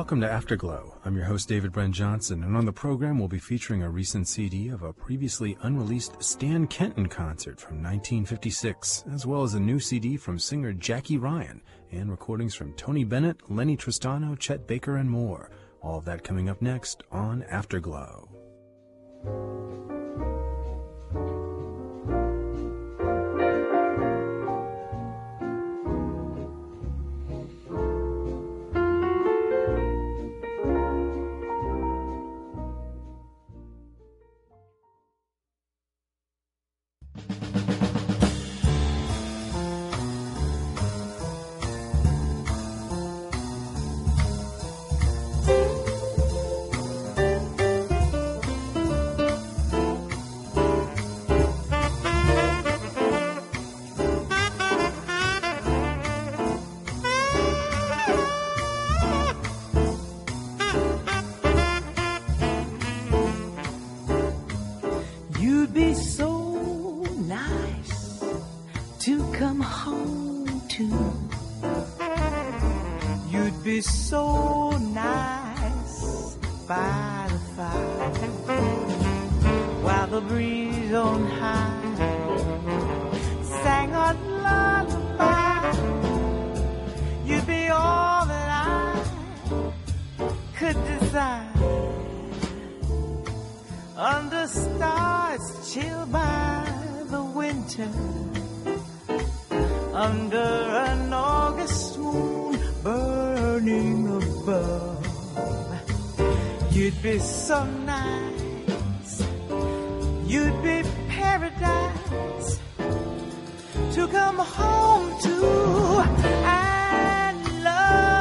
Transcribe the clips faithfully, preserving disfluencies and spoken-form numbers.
welcome to Afterglow. I'm your host, David Brent Johnson, and on the program we'll be featuring a recent C D of a previously unreleased Stan Kenton concert from nineteen fifty-six, as well as a new C D from singer Jackie Ryan, and recordings from Tony Bennett, Lenny Tristano, Chet Baker, and more. All of that coming up next on Afterglow. So nice by the fire, while the breeze on high sang a lullaby. You'd be all that I could desire, under stars chilled by the winter, under an August moon burning above. You'd be so nice, you'd be paradise to come home to and love.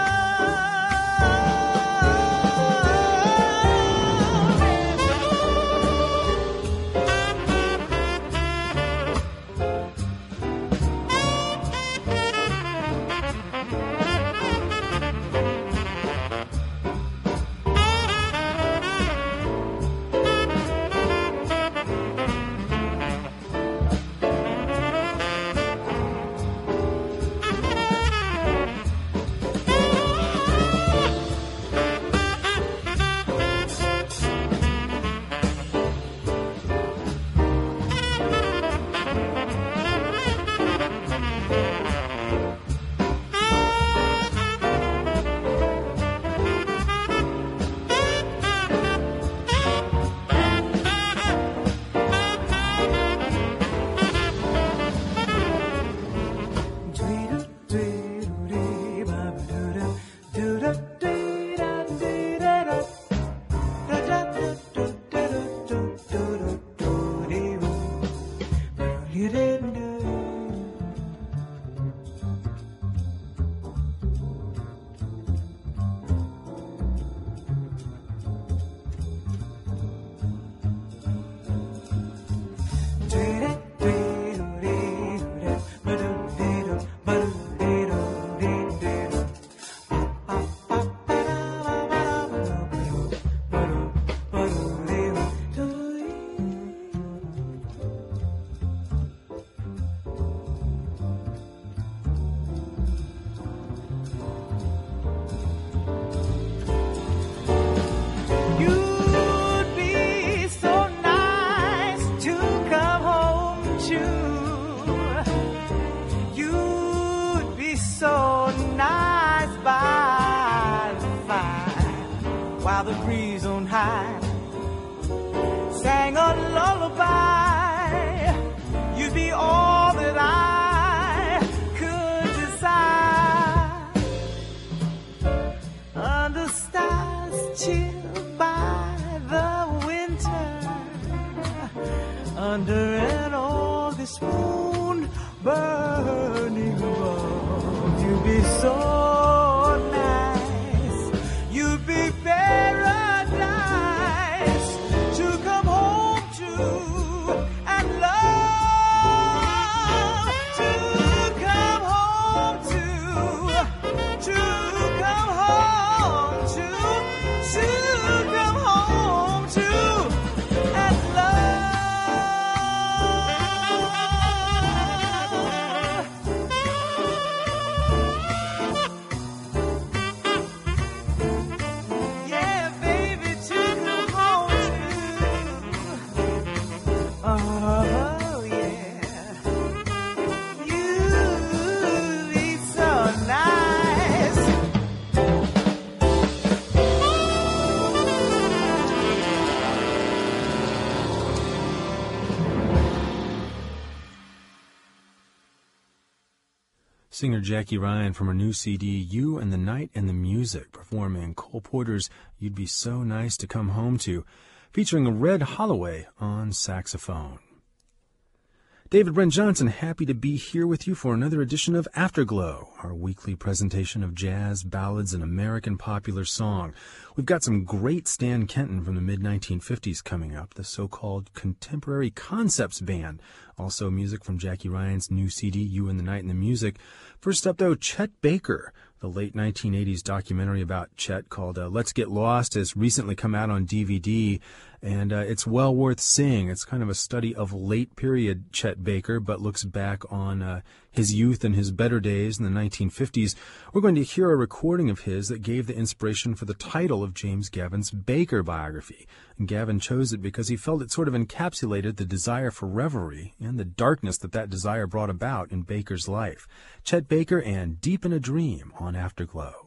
Singer Jackie Ryan from her new C D, You and the Night and the Music, performing Cole Porter's You'd Be So Nice to Come Home To, featuring Red Holloway on saxophone. David Brent Johnson, happy to be here with you for another edition of Afterglow, our weekly presentation of jazz, ballads, and American popular song. We've got some great Stan Kenton from the mid nineteen fifties coming up, the so-called Contemporary Concepts Band. Also music from Jackie Ryan's new C D, You and the Night and the Music. First up, though, Chet Baker. The late nineteen eighties documentary about Chet called uh, Let's Get Lost has recently come out on D V D, and uh, it's well worth seeing. It's kind of a study of late period Chet Baker, but looks back on uh, his youth and his better days in the nineteen fifties. We're going to hear a recording of his that gave the inspiration for the title of James Gavin's Baker biography. And Gavin chose it because he felt it sort of encapsulated the desire for revelry and the darkness that that desire brought about in Baker's life. Chet Baker and Deep in a Dream on Afterglow.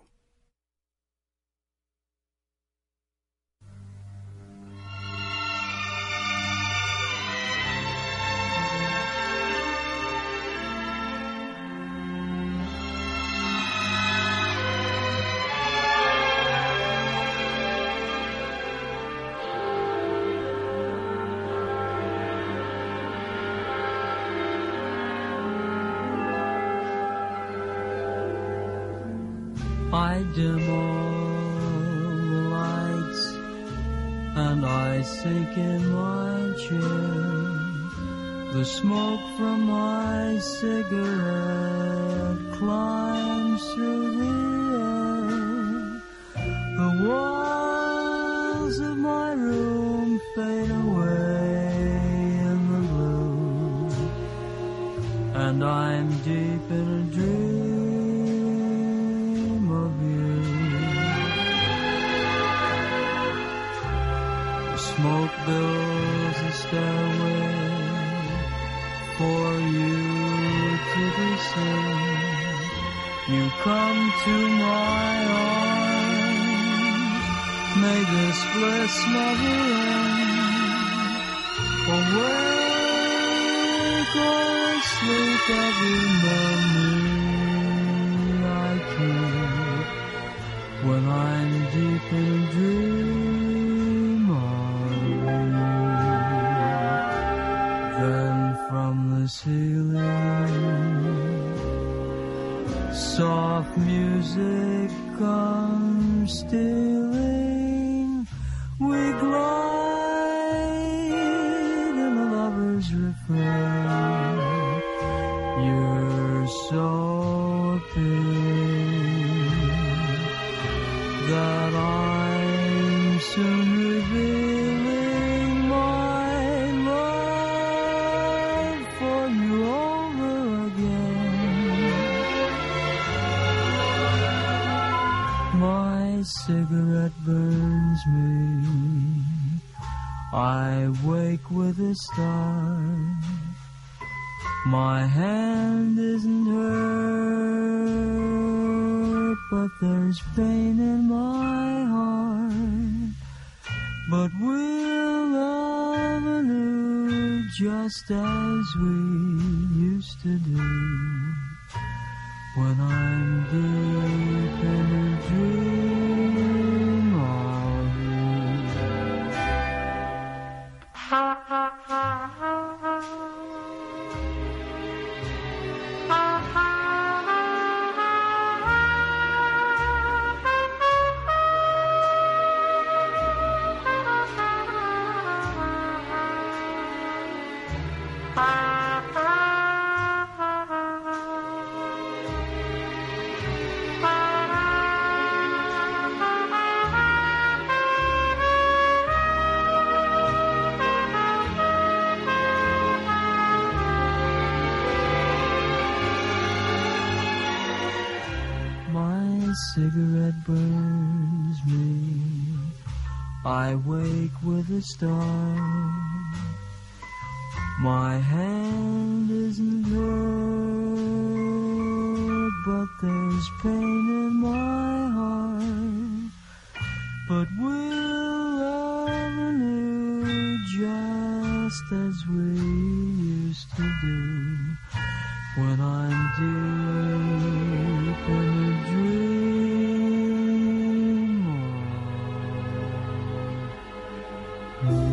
I dim all the lights and I sink in my chair. The smoke from my cigarette climbs through the air. The walls of my room fade away in the blue, and I'm deep in a dream. Smoke builds a stairway for you to descend. You come to my arms, may this bliss never end. Awake or asleep, every memory I keep when I'm deep in a dream. From the ceiling, soft music comes stealing. We glide in a lover's refrain. You're so appealing that I'm soon revealing my love for you over again. My cigarette burns me, I wake with a start. My hand isn't hurt, but there's pain in my heart. But we'll love anew just as we used to do when I'm deep in a dream of you. Ha ha ha ha ha. Cigarette burns me, I wake with a start. My hand isn't hurt, but there's pain in my heart. But we'll love anew just as we used to do when I'm deep in a dream of you.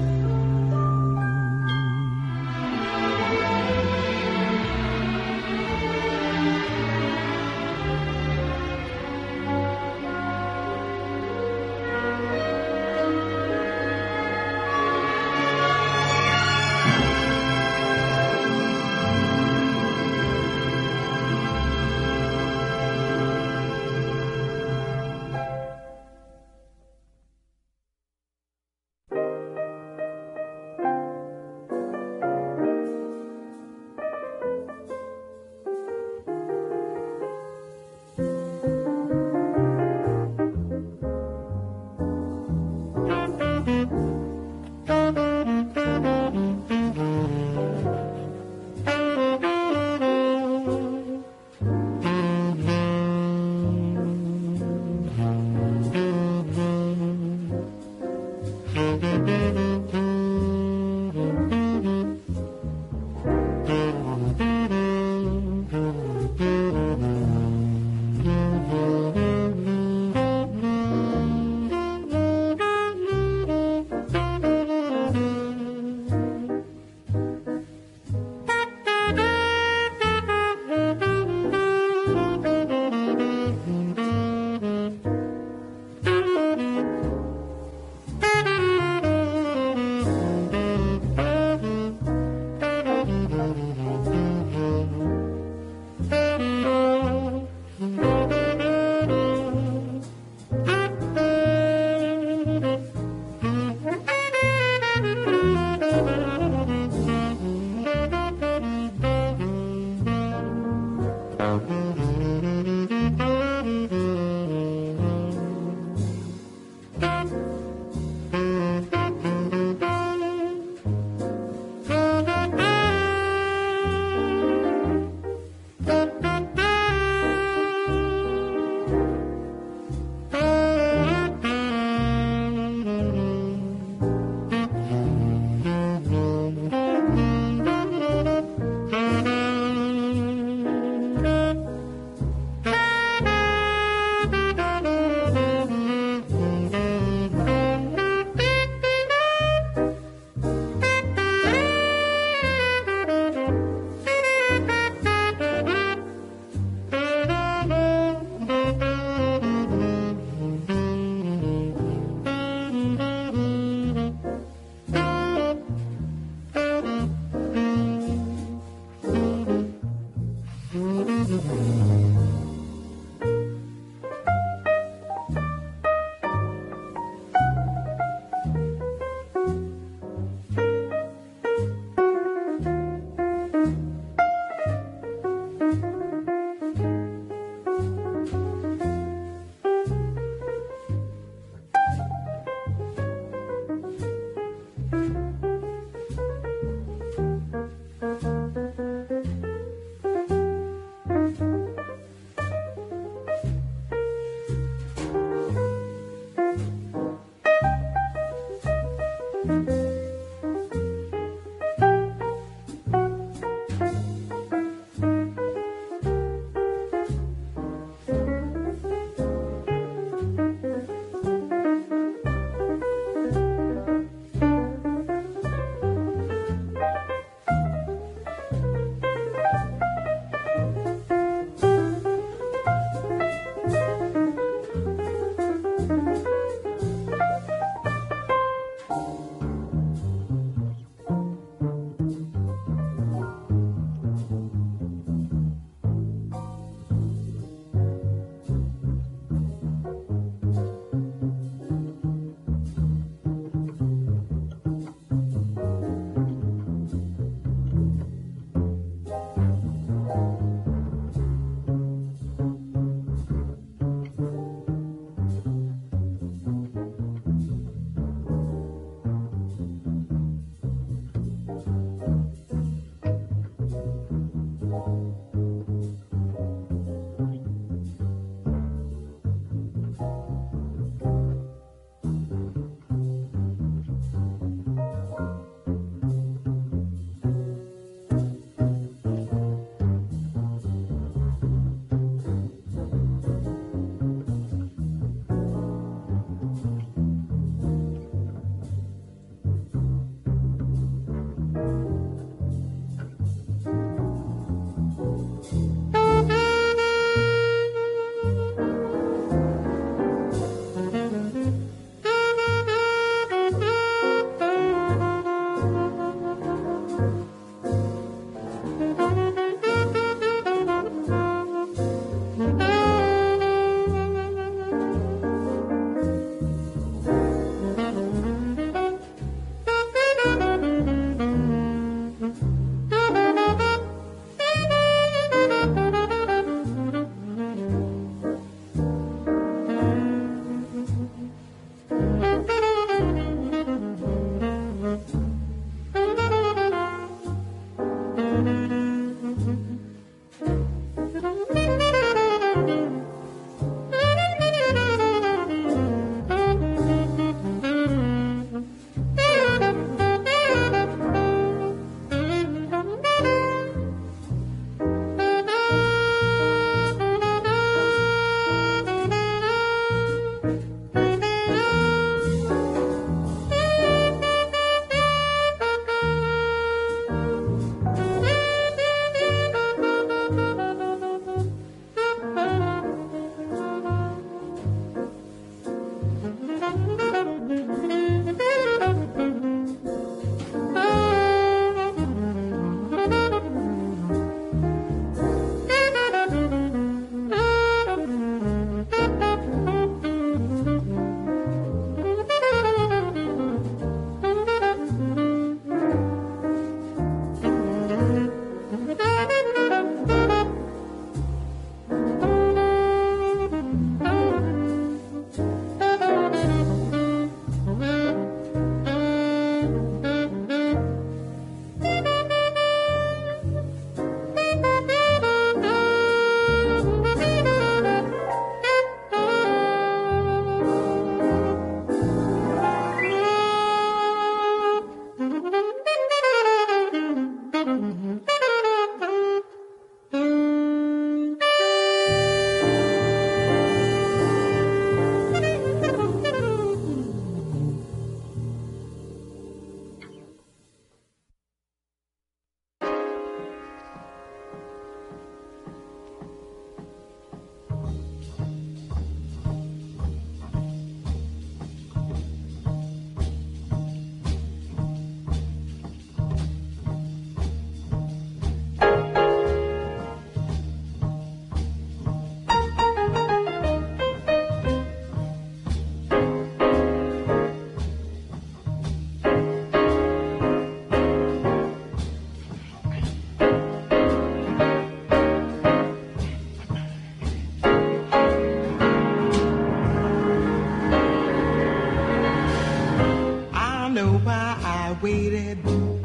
waited,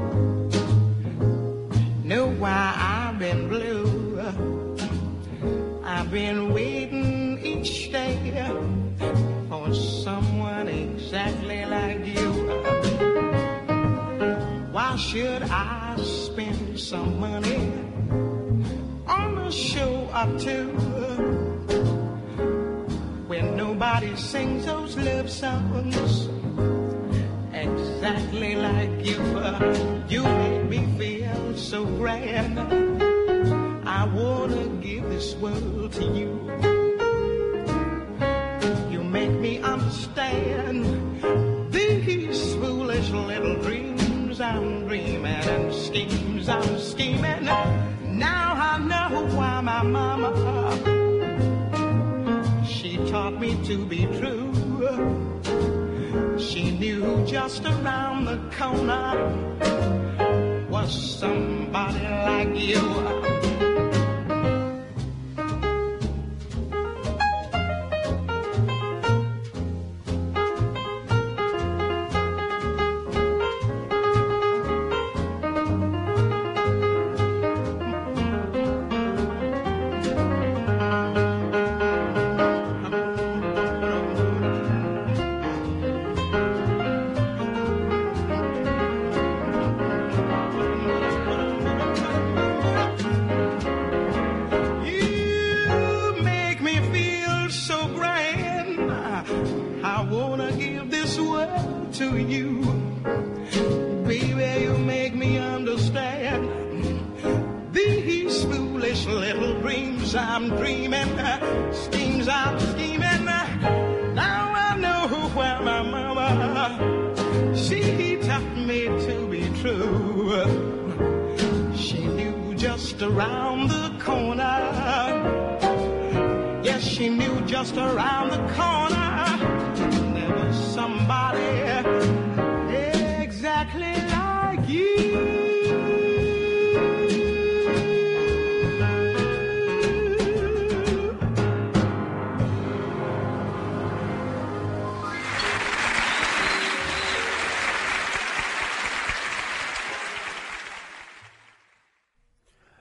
know why I've been blue. I've been waiting each day for someone exactly like you. Why should I spend some money on a show or two when nobody sings those love songs exactly like you? You make me feel so grand. I wanna give this world to you. You make me understand these foolish little dreams I'm dreaming and schemes I'm scheming. Now I know why my mama, she taught me to be true. She knew just around the corner was somebody like you. Around the corner, yes, she knew just around the corner there was somebody exactly like you.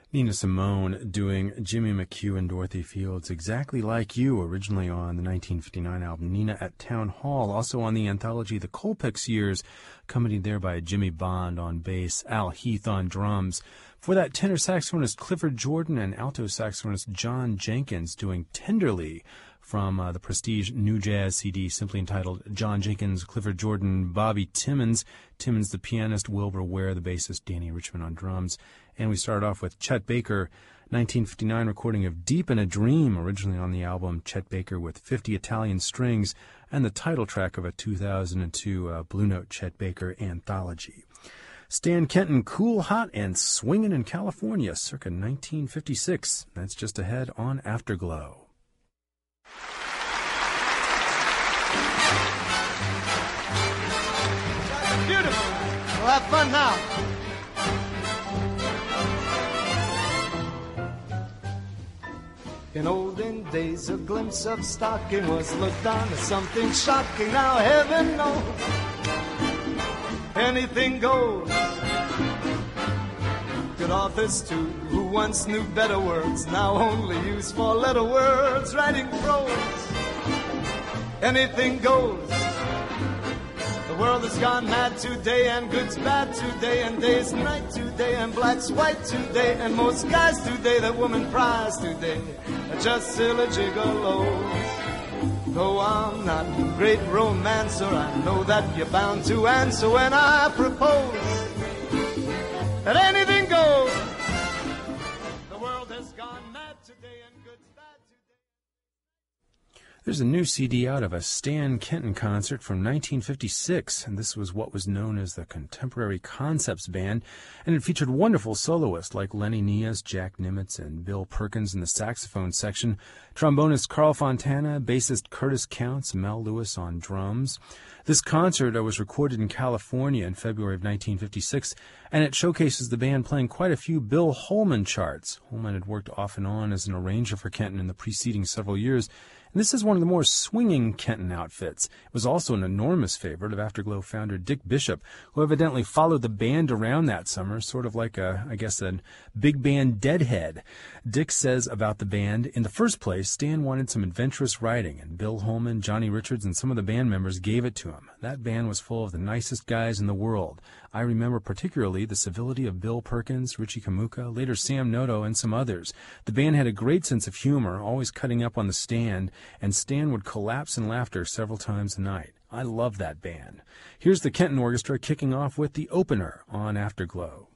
Nina Simone doing Jimmy McHugh and Dorothy Fields, Exactly Like You, originally on the nineteen fifty-nine album Nina at Town Hall, also on the anthology The Colpix Years, accompanied there by Jimmy Bond on bass, Al Heath on drums. For that, tenor saxophonist Clifford Jordan and alto saxophonist John Jenkins doing Tenderly from uh, the prestige New Jazz C D, simply entitled John Jenkins, Clifford Jordan, Bobby Timmons, Timmons the pianist, Wilbur Ware the bassist, Danny Richmond on drums. And we started off with Chet Baker, nineteen fifty-nine recording of Deep in a Dream, originally on the album Chet Baker with fifty Italian Strings, and the title track of a two thousand two uh, Blue Note Chet Baker anthology. Stan Kenton, Cool, Hot, and Swingin' in California, circa nineteen fifty-six. That's just ahead on Afterglow. Beautiful. We'll have fun now. In olden days, a glimpse of stocking was looked on as something shocking. Now heaven knows anything goes. Good authors too, who once knew better words, now only use four-letter words, writing prose. Anything goes. The world has gone mad today, and good's bad today, and day's night today, and black's white today, and most guys today that woman prize today are just silly gigolos. Though I'm not a great romancer, I know that you're bound to answer when I propose that anything goes. The world has gone mad today, and good's bad today. There's a new C D out of a Stan Kenton concert from nineteen fifty-six, and this was what was known as the Contemporary Concepts Band, and it featured wonderful soloists like Lenny Nias, Jack Nimitz, and Bill Perkins in the saxophone section, trombonist Carl Fontana, bassist Curtis Counts, Mel Lewis on drums. This concert was recorded in California in February of nineteen fifty-six, and it showcases the band playing quite a few Bill Holman charts. Holman had worked off and on as an arranger for Kenton in the preceding several years, and this is one of the more swinging Kenton outfits. It was also an enormous favorite of Afterglow founder Dick Bishop, who evidently followed the band around that summer, sort of like a, I guess, a big band deadhead. Dick says about the band, in the first place, Stan wanted some adventurous writing, and Bill Holman, Johnny Richards, and some of the band members gave it to him. That band was full of the nicest guys in the world. I remember particularly the civility of Bill Perkins, Richie Kamuka, later Sam Noto, and some others. The band had a great sense of humor, always cutting up on the stand, and Stan would collapse in laughter several times a night. I love that band. Here's the Kenton Orchestra kicking off with the opener on Afterglow.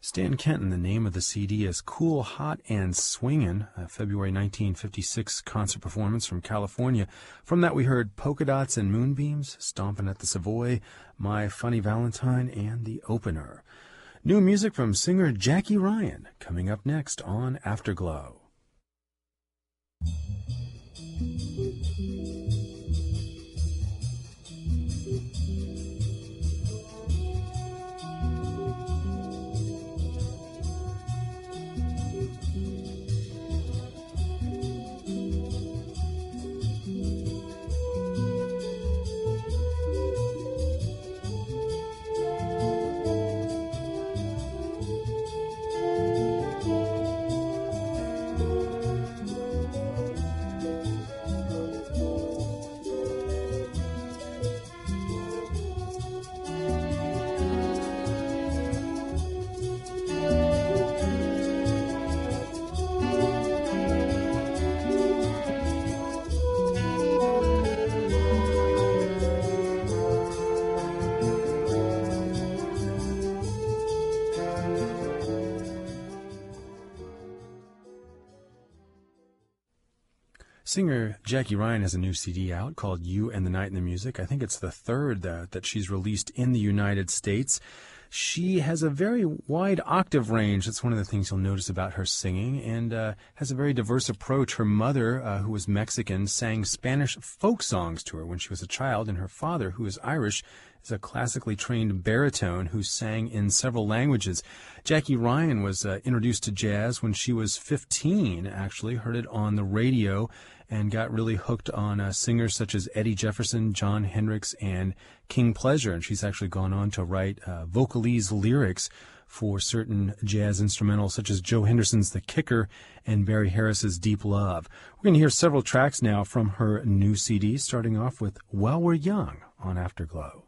Stan Kenton, the name of the C D is Cool, Hot, and Swingin', a February nineteen fifty-six concert performance from California. From that we heard Polka Dots and Moonbeams, Stompin' at the Savoy, My Funny Valentine, and The Opener. New music from singer Jackie Ryan, coming up next on Afterglow. Singer Jackie Ryan has a new C D out called You and the Night and the Music. I think it's the third that, that she's released in the United States. She has a very wide octave range. That's one of the things you'll notice about her singing, and uh, has a very diverse approach. Her mother, uh, who was Mexican, sang Spanish folk songs to her when she was a child, and her father, who is Irish, is a classically trained baritone who sang in several languages. Jackie Ryan was uh, introduced to jazz when she was fifteen, actually, heard it on the radio, and got really hooked on uh, singers such as Eddie Jefferson, John Hendricks, and King Pleasure. And she's actually gone on to write uh, vocalese lyrics for certain jazz instrumentals such as Joe Henderson's The Kicker and Barry Harris's Deep Love. We're going to hear several tracks now from her new C D, starting off with While We're Young on Afterglow.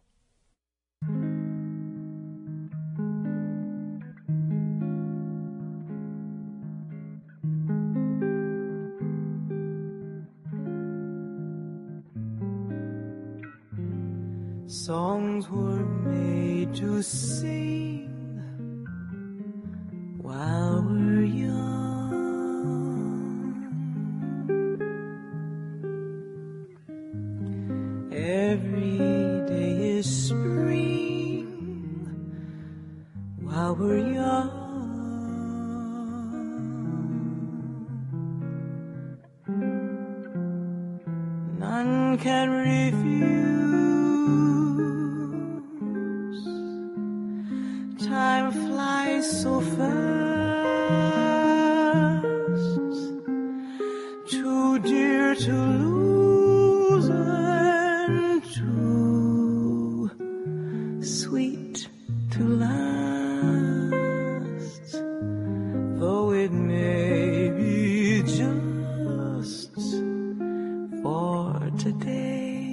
Songs were made to sing while we're young. Every day is spring while we're young. None can refuse. Time flies so fast, too dear to lose and too sweet to last, though it may be just for today.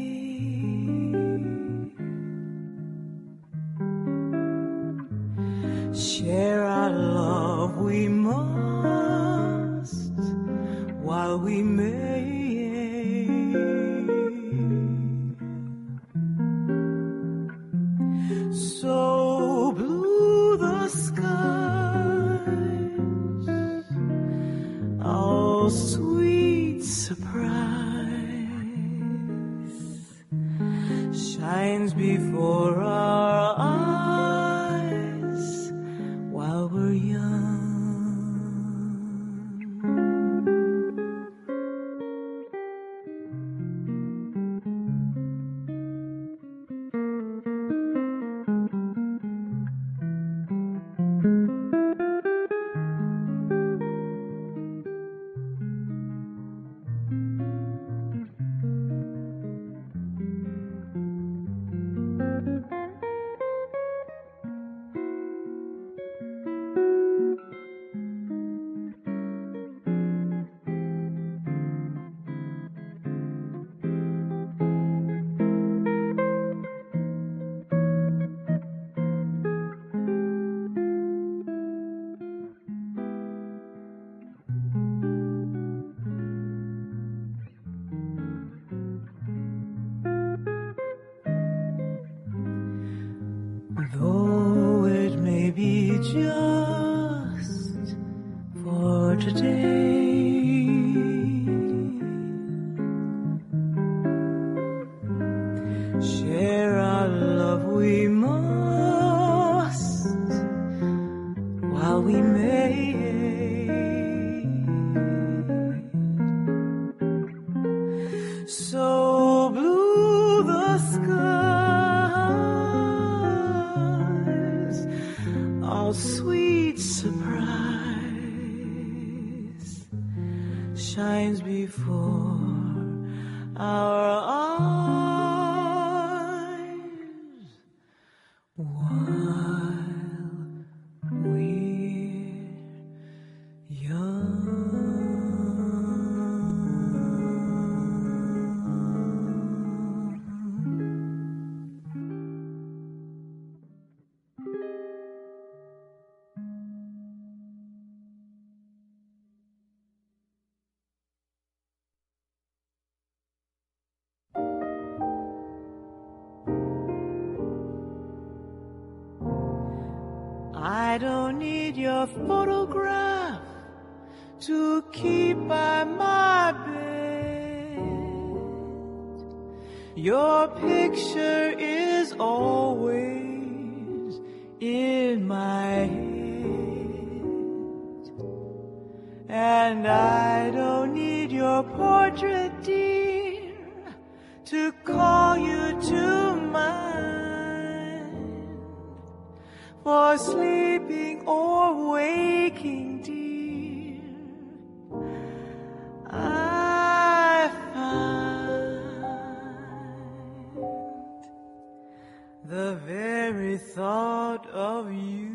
Share our love we must while we may. So blue the skies, oh sweet surprise, shines before our eyes while we're young. for today. Share our love we must while we may. So blue the skies, all sweet surprise shines before our eyes while we're young. I don't need your photograph to keep by my bed. Your picture is always in my head. And I don't need your portrait, dear, to call you to mind. For sleeping or waking, dear, I find the very thought of you,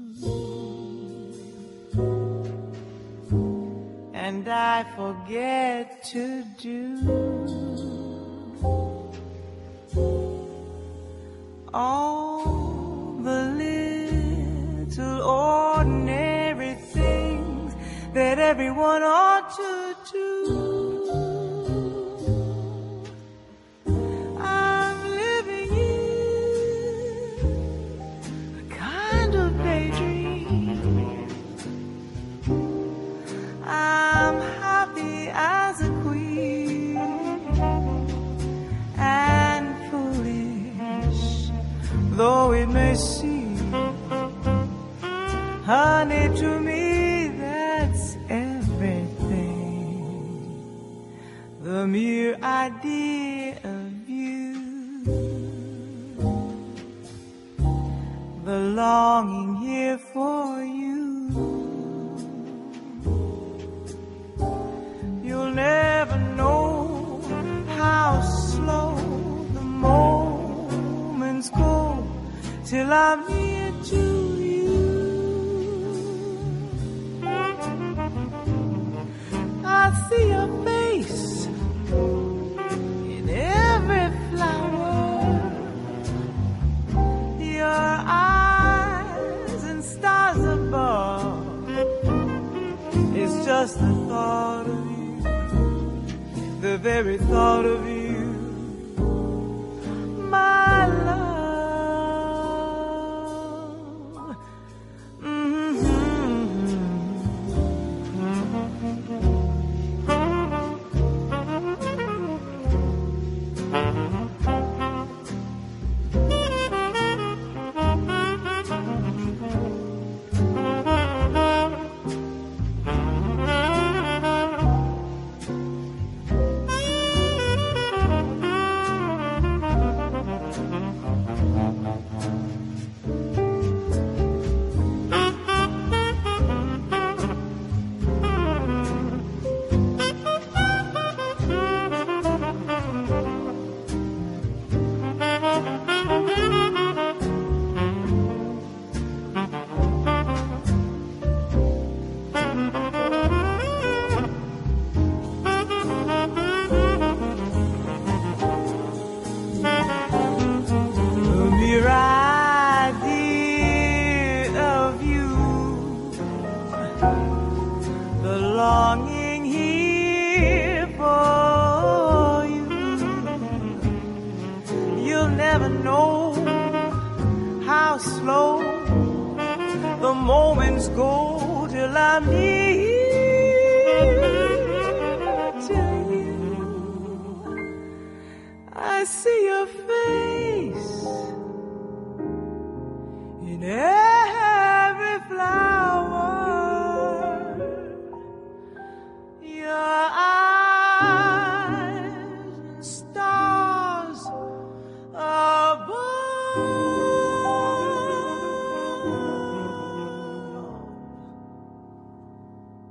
and I forget to do all the little ordinary things that everyone ought to do. I'm living in a kind of daydream. I'm happy as a queen and foolish though it may seem. Honey, to me that's everything. The mere idea of you, the longing here for you. You'll never know how slow the moments go till I'm near to you. I see your face in every flower, your eyes and stars above. It's just the thought of you, the very thought of you, my love. Longing here for you. You'll never know how slow the moments go till I'm near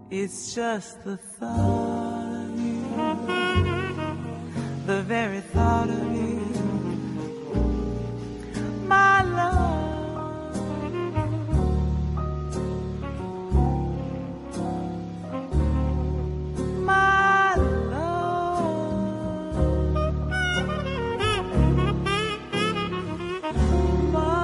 It's just the thought of you, the very thought of you, my love, my love, my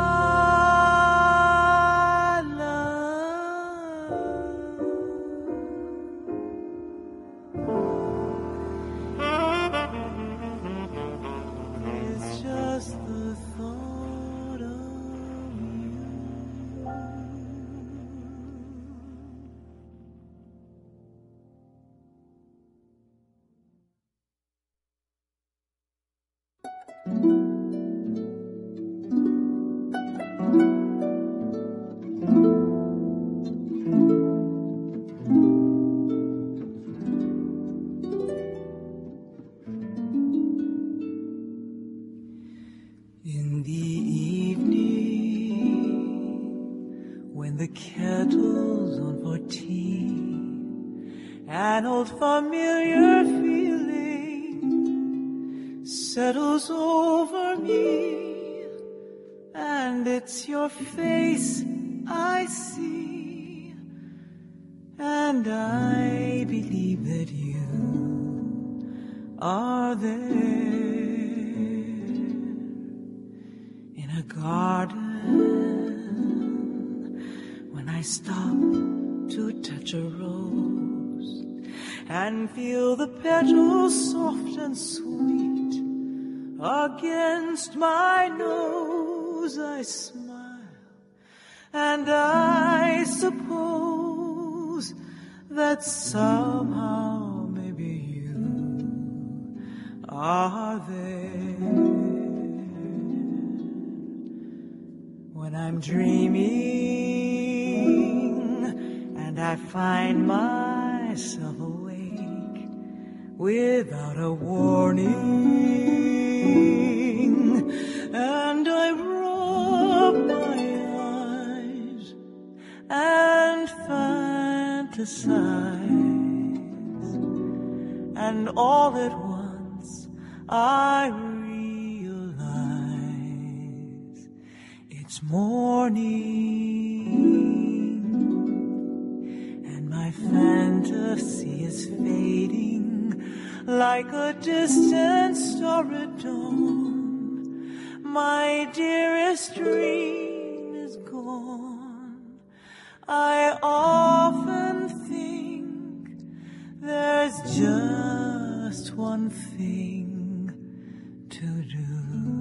an old familiar feeling settles over me, and it's your face I see, and I believe that you are there in a garden when I stop to touch a rose and feel the petals soft and sweet against my nose. I smile, and I suppose that somehow maybe you are there when I'm dreaming and I find myself awake without a warning, and I rub my eyes and fantasize, and all at once I realize it's morning, and my fantasy is fading like a distant star at dawn. My dearest dream is gone. I often think there's just one thing to do.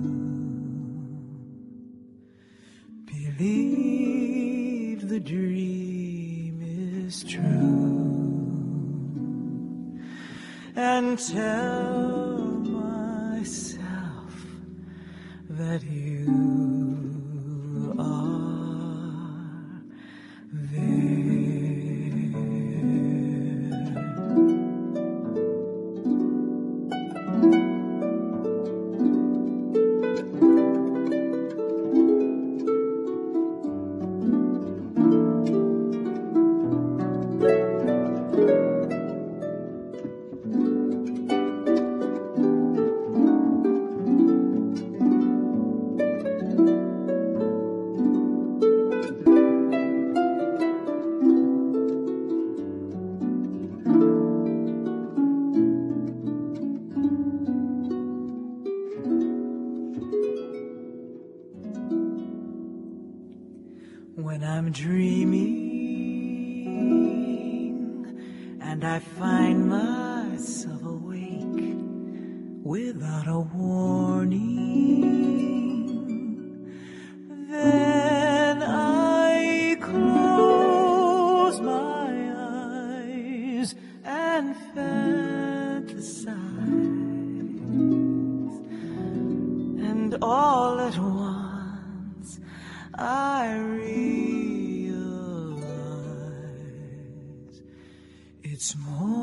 Believe the dream is true, and tell myself that you are there. When I'm dreaming and I find myself awake without a warning, then I close my eyes and fantasize, and all at once I realize it's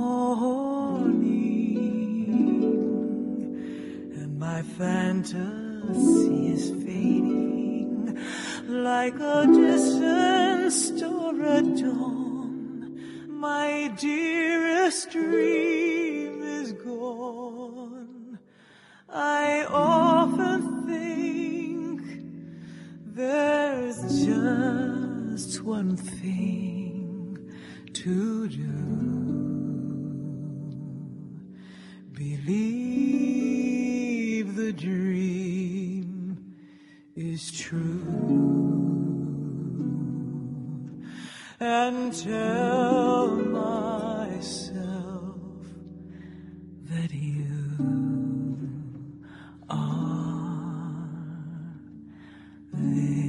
morning, and my fantasy is fading like a distant star at dawn. my dearest dream is gone. I often think there's just one thing to do. Believe the dream is true. And tell myself that you are there.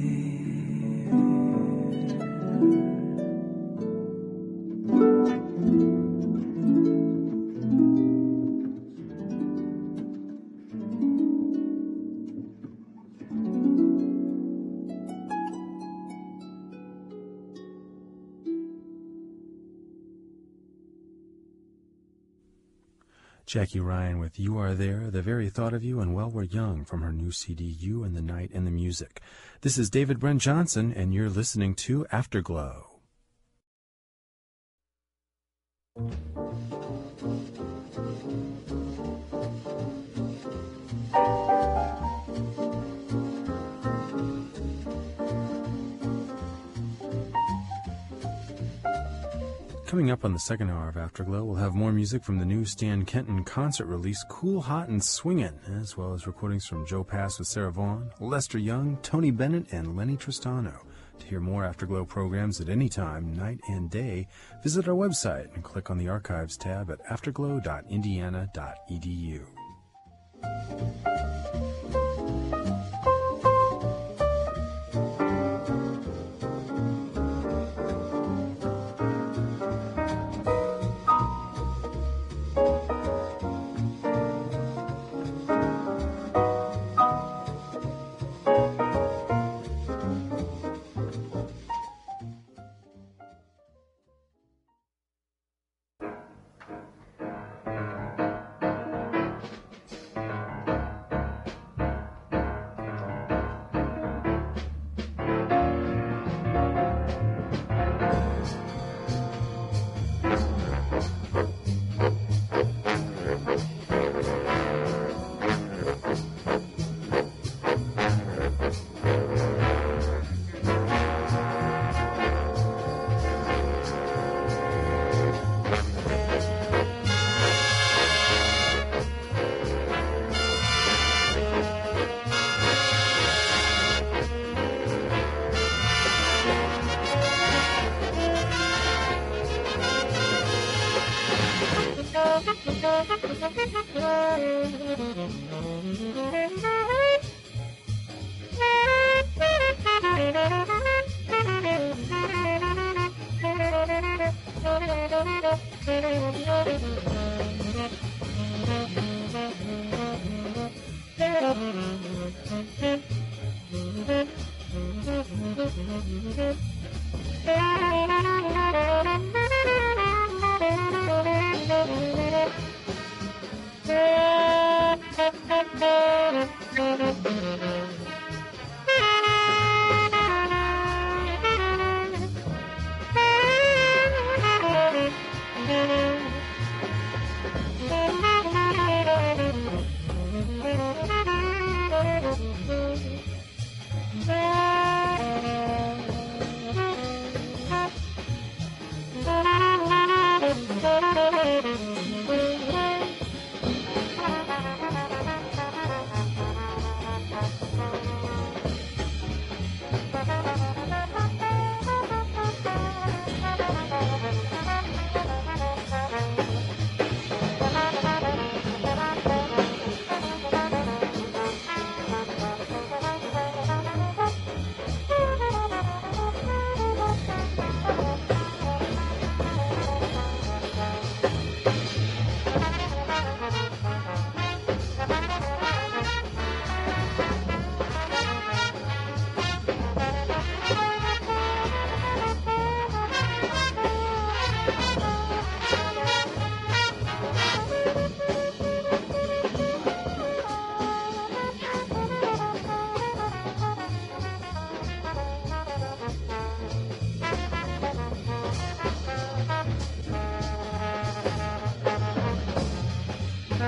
Jackie Ryan with You Are There, The Very Thought of You, and Well We're Young from her new C D, You and the Night and the Music. This is David Brent Johnson, and you're listening to Afterglow. Coming up on the second hour of Afterglow, we'll have more music from the new Stan Kenton concert release, Cool, Hot, and Swingin', as well as recordings from Joe Pass with Sarah Vaughan, Lester Young, Tony Bennett, and Lenny Tristano. To hear more Afterglow programs at any time, night and day, visit our website and click on the Archives tab at afterglow dot indiana dot e d u.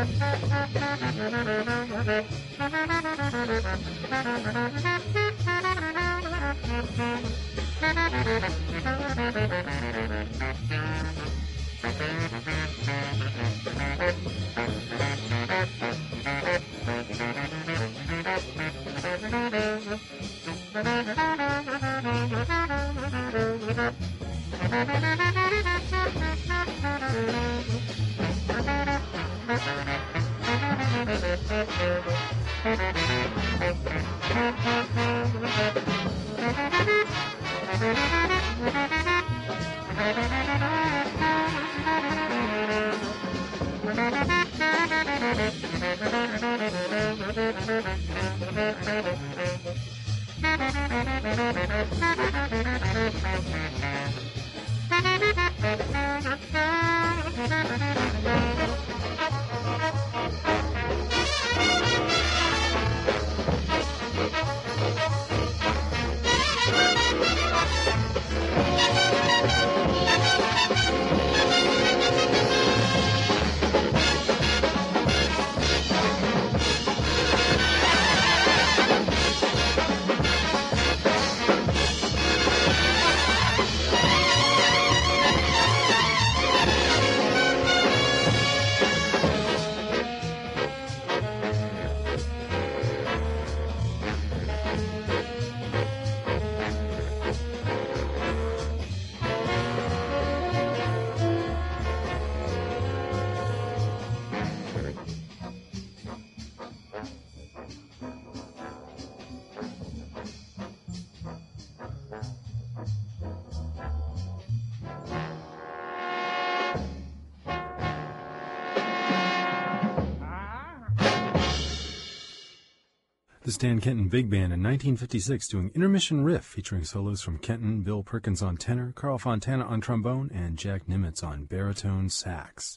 The Stan Kenton Big Band in nineteen fifty-six doing Intermission Riff featuring solos from Kenton, Bill Perkins on tenor, Carl Fontana on trombone, and Jack Nimitz on baritone sax.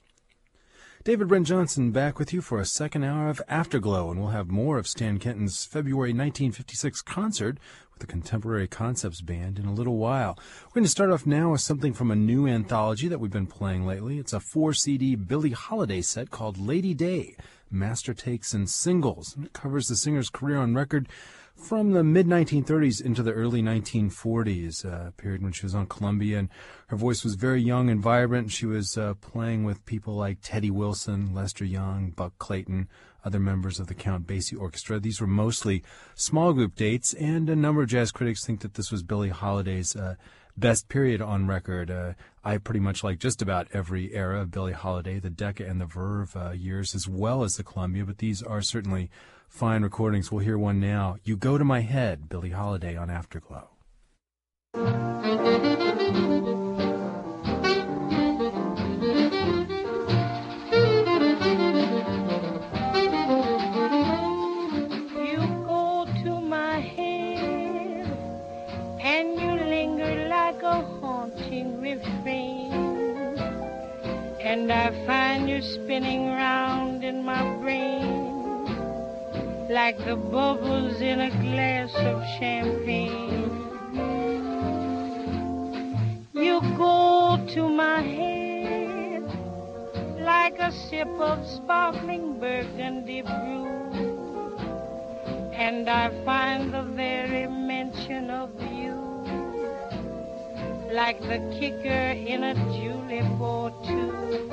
David Brent Johnson back with you for a second hour of Afterglow, and we'll have more of Stan Kenton's February nineteen fifty-six concert with the Contemporary Concepts Band in a little while. We're going to start off now with something from a new anthology that we've been playing lately. It's a four C D Billie Holiday set called Lady Day, Master Takes and Singles. And it covers the singer's career on record from the mid nineteen thirties into the early nineteen forties, a period when she was on Columbia, and her voice was very young and vibrant. She was uh, playing with people like Teddy Wilson, Lester Young, Buck Clayton, other members of the Count Basie Orchestra. These were mostly small group dates, and a number of jazz critics think that this was Billie Holiday's uh, best period on record. Uh, I pretty much like just about every era of Billie Holiday, the Decca and the Verve uh, years, as well as the Columbia, but these are certainly fine recordings. We'll hear one now. You Go to My Head, Billie Holiday on Afterglow. You go to my head and you linger like a haunting refrain, and I find you spinning round in my brain like the bubbles in a glass of champagne. You go to my head like a sip of sparkling burgundy brew, and I find the very mention of you like the kicker in a julep or two.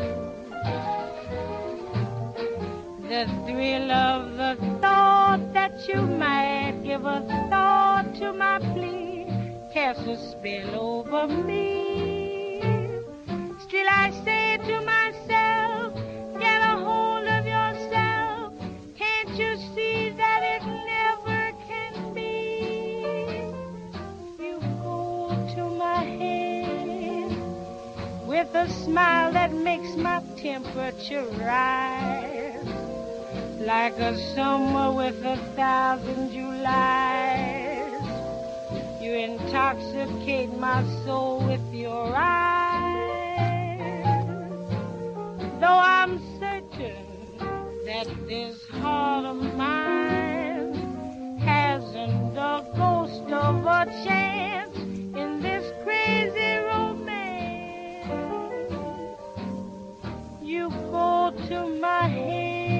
The thrill of the thought that you might give a thought to my plea casts a spell over me. Still I say to myself, get a hold of yourself. Can't you see that it never can be? You go to my head with a smile that makes my temperature rise, like a summer with a thousand Julys. You intoxicate my soul with your eyes. Though I'm certain that this heart of mine hasn't a ghost of a chance in this crazy romance, you go to my head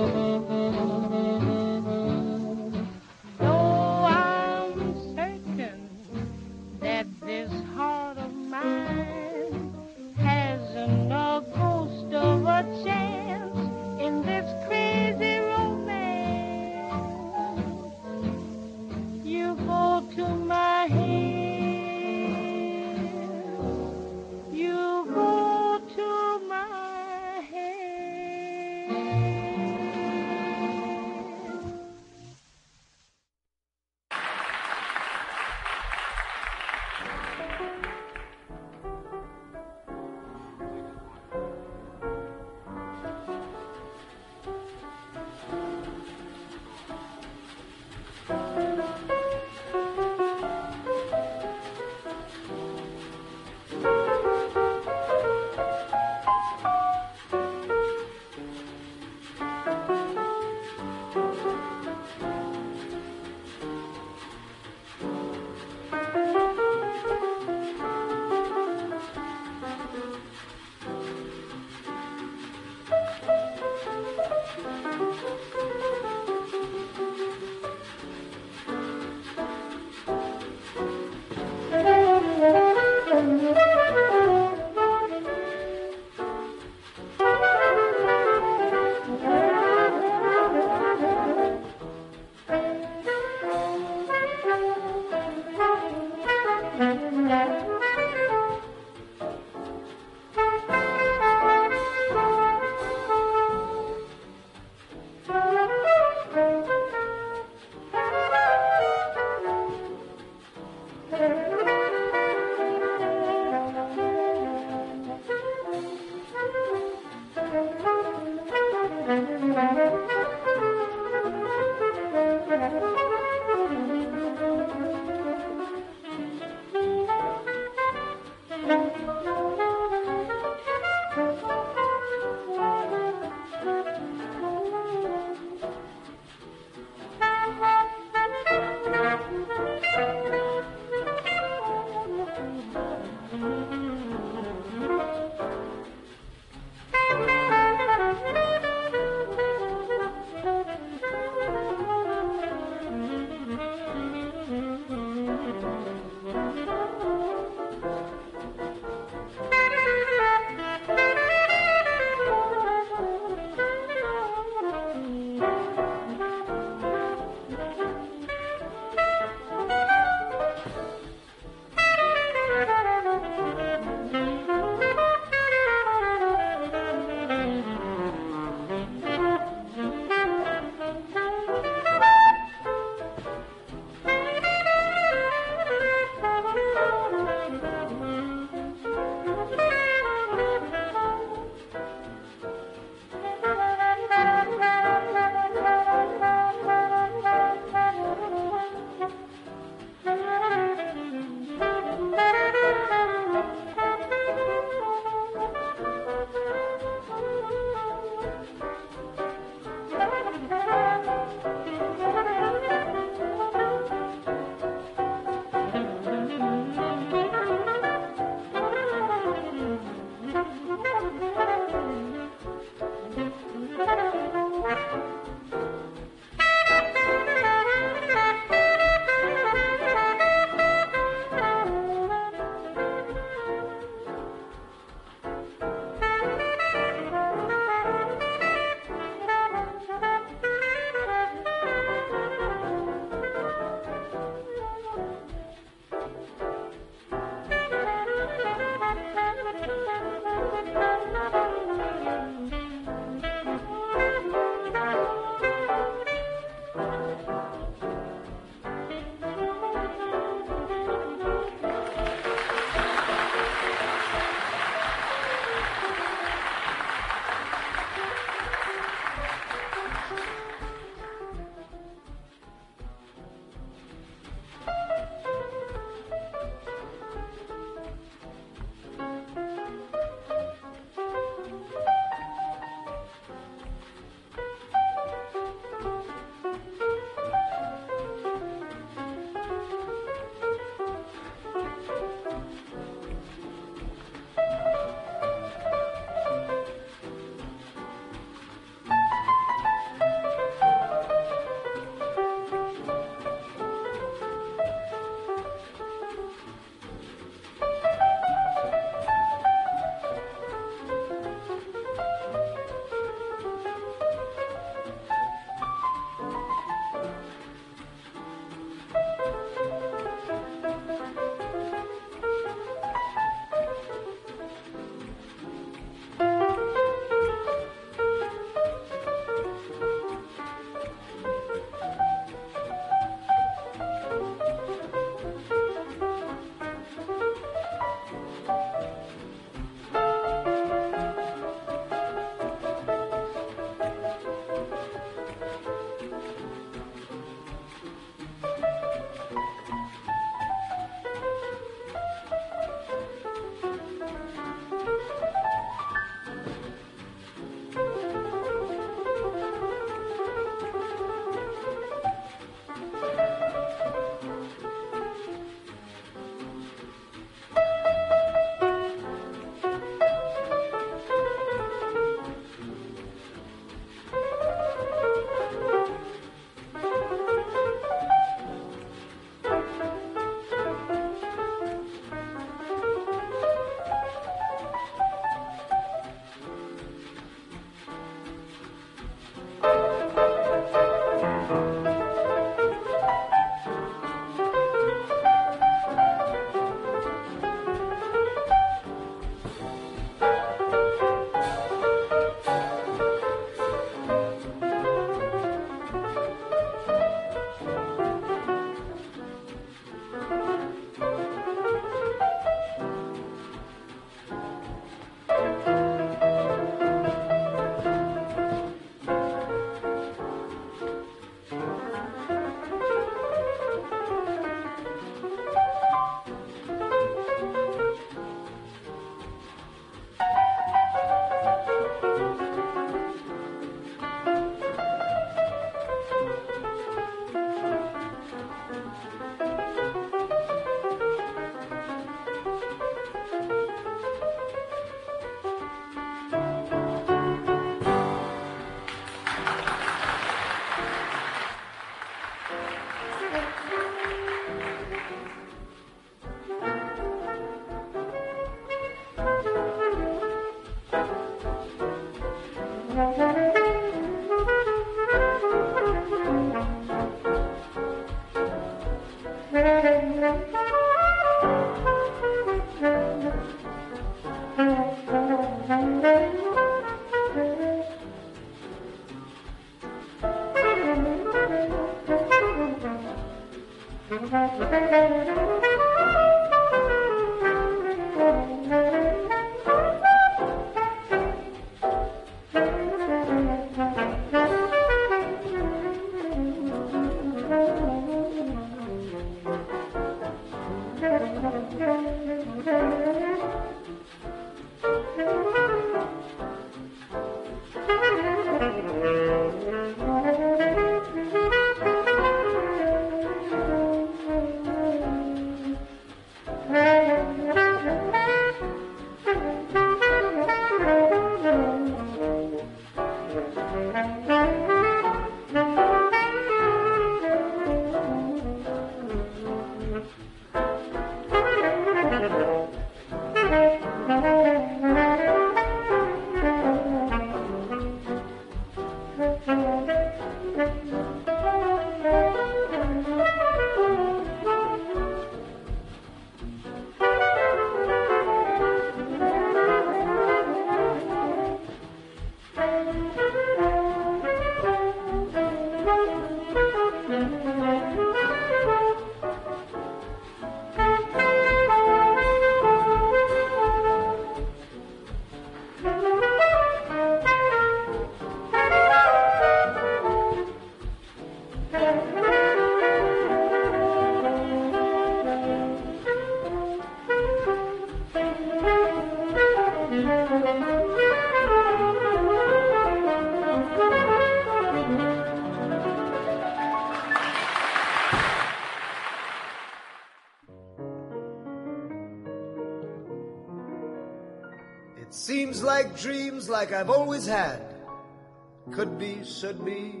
It seems like dreams like I've always had, could be, should be,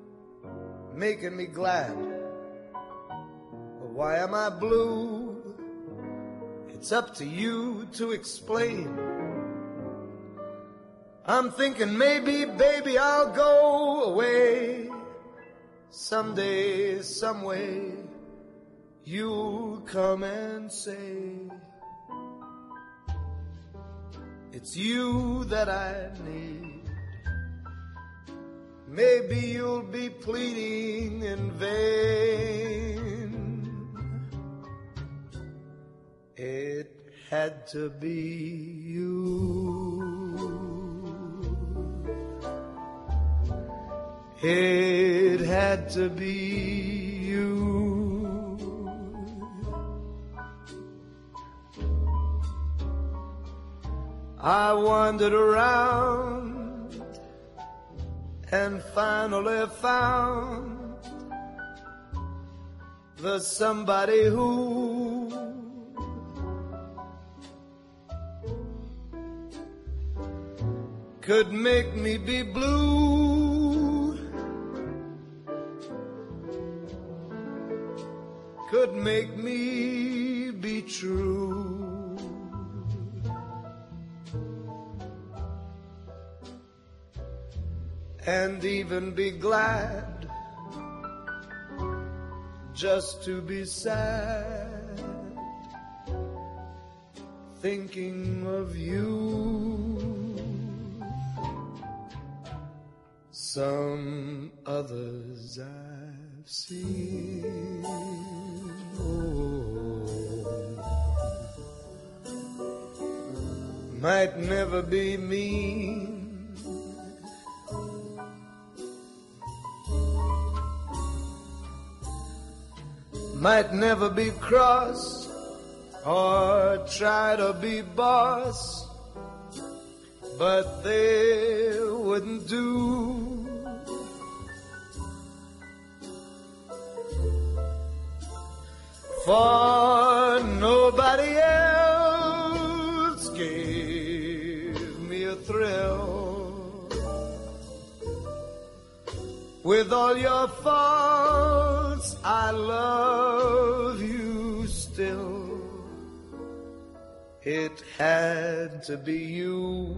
making me glad. But why am I blue? It's up to you to explain. I'm thinking maybe, baby, I'll go away. Someday, some way, you'll come and say, it's you that I need. Maybe you'll be pleading in vain. It had to be you. It had to be you. I wandered around and finally found the somebody who could make me be blue, could make me be true. And even be glad just to be sad, thinking of you. Some others I've seen, oh, might never be mean, might never be cross or try to be boss, but they wouldn't do. For nobody else gave me a thrill. With all your faults, I love you still. It had to be you,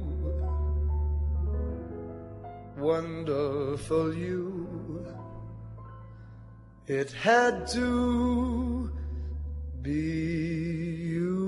wonderful you. It had to be you.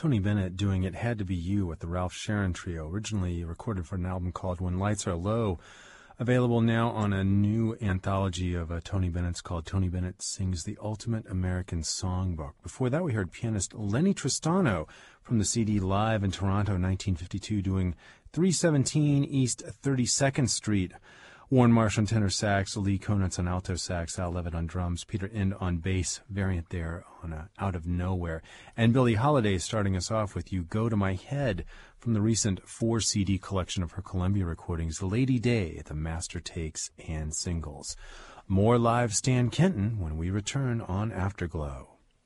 Tony Bennett doing It Had to Be You with the Ralph Sharon Trio, originally recorded for an album called When Lights Are Low, available now on a new anthology of uh, Tony Bennett's called Tony Bennett Sings the Ultimate American Songbook. Before that, we heard pianist Lenny Tristano from the C D Live in Toronto, nineteen fifty-two, doing three seventeen East thirty-second Street. Warren Marsh on tenor sax, Lee Konitz on alto sax, Al Levitt on drums, Peter Ind on bass, variant there on uh, Out of Nowhere. And Billie Holiday starting us off with You Go to My Head from the recent four C D collection of her Columbia recordings, Lady Day, The Master Takes, and Singles. More live Stan Kenton when we return on Afterglow.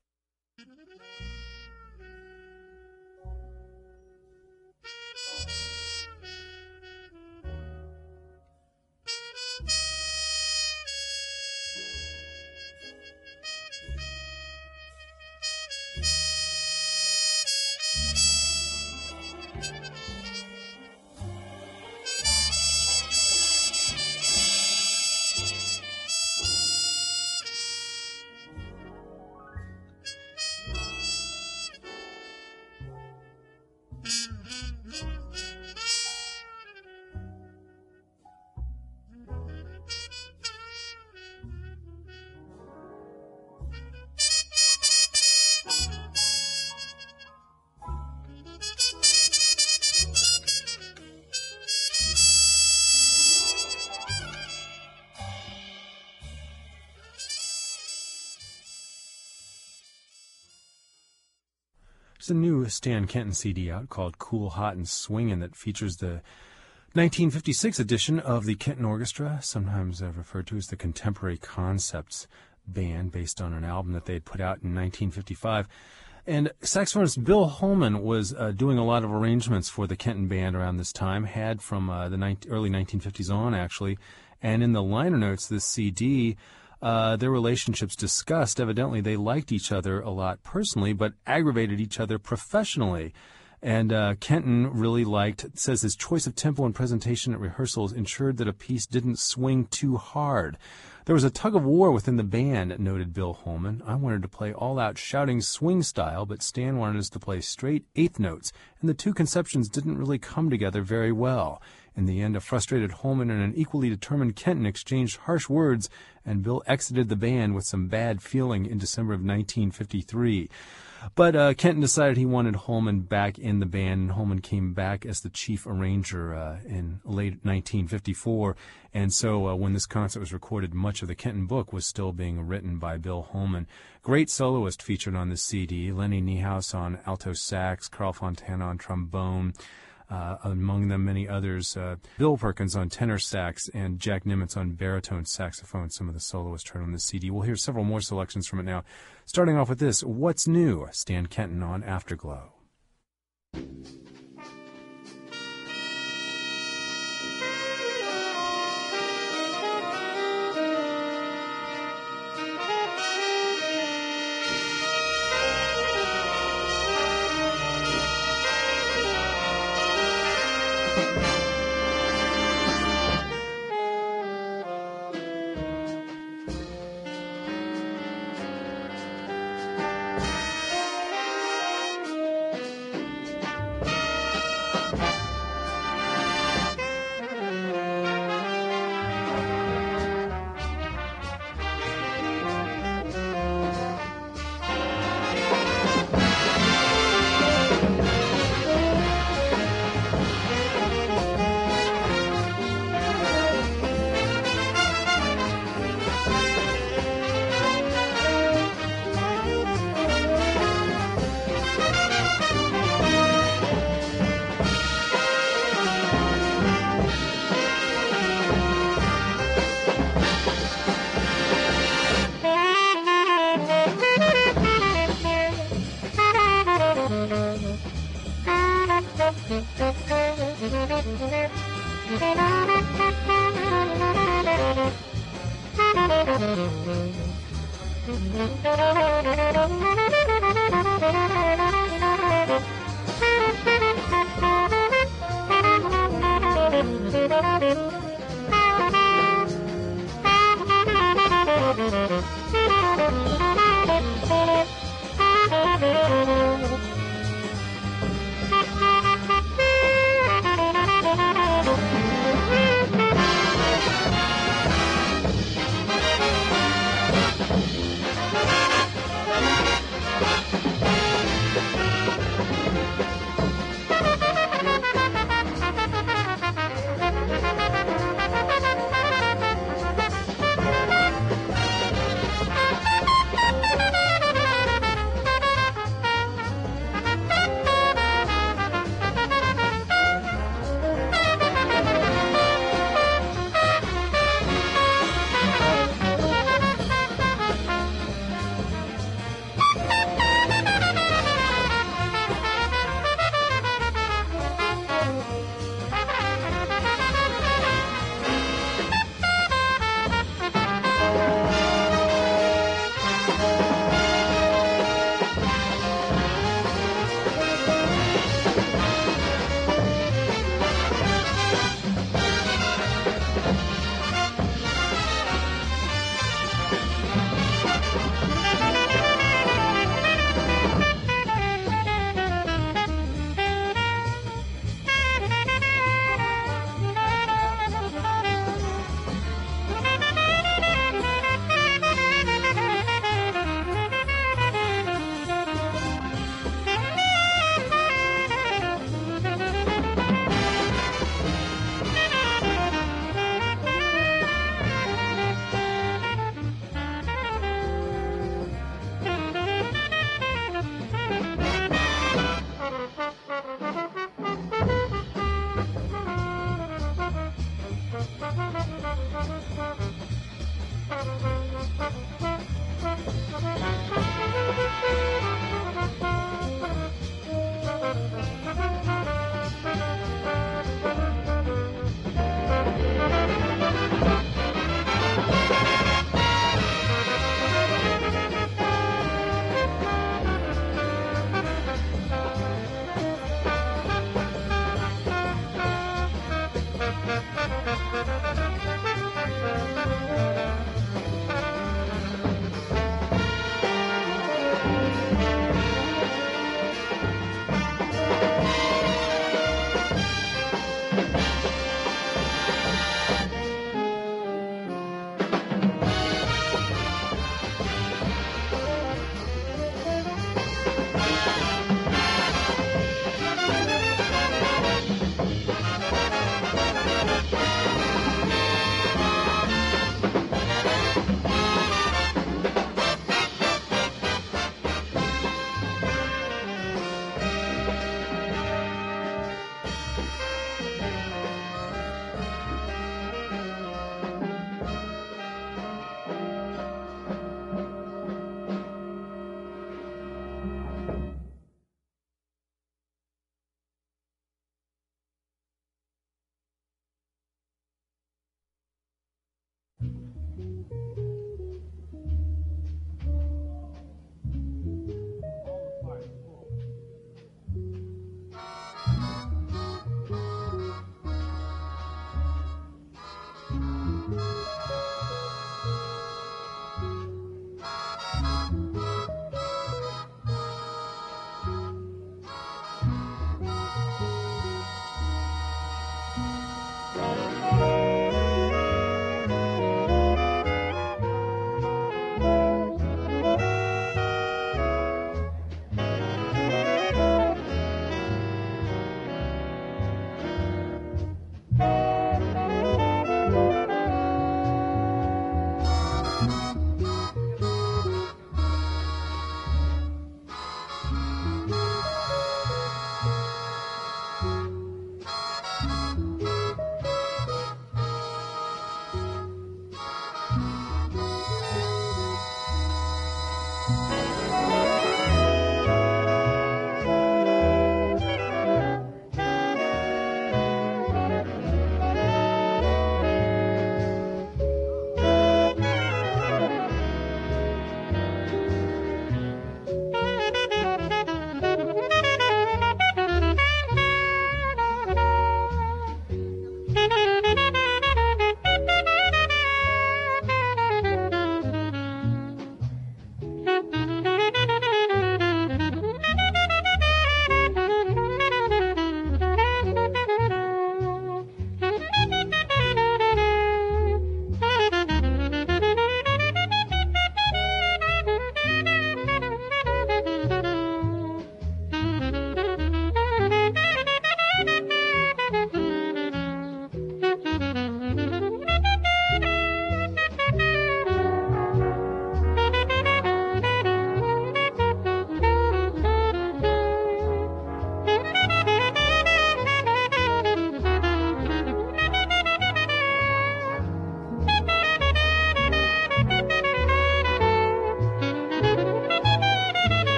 There's a new Stan Kenton C D out called Cool, Hot, and Swingin' that features the nineteen fifty-six edition of the Kenton Orchestra, sometimes uh, referred to as the Contemporary Concepts Band, based on an album that they had put out in nineteen fifty-five. And saxophonist Bill Holman was uh, doing a lot of arrangements for the Kenton Band around this time, had from uh, the ni- early nineteen fifties on, actually. And in the liner notes of this C D, Uh, their relationships discussed. Evidently, they liked each other a lot personally, but aggravated each other professionally. And uh, Kenton really liked, says his choice of tempo and presentation at rehearsals ensured that a piece didn't swing too hard. There was a tug of war within the band, noted Bill Holman. I wanted to play all-out shouting swing style, but Stan wanted us to play straight eighth notes, and the two conceptions didn't really come together very well. In the end, a frustrated Holman and an equally determined Kenton exchanged harsh words, and Bill exited the band with some bad feeling in December of nineteen fifty-three. But uh, Kenton decided he wanted Holman back in the band, and Holman came back as the chief arranger uh, in late nineteen fifty-four. And so uh, when this concert was recorded, much of the Kenton book was still being written by Bill Holman. Great soloist featured on this C D, Lenny Niehaus on alto sax, Carl Fontana on trombone, Uh, among them many others, uh, Bill Perkins on tenor sax and Jack Nimitz on baritone saxophone, some of the soloists heard on the C D. We'll hear several more selections from it now. Starting off with this, What's New? Stan Kenton on Afterglow.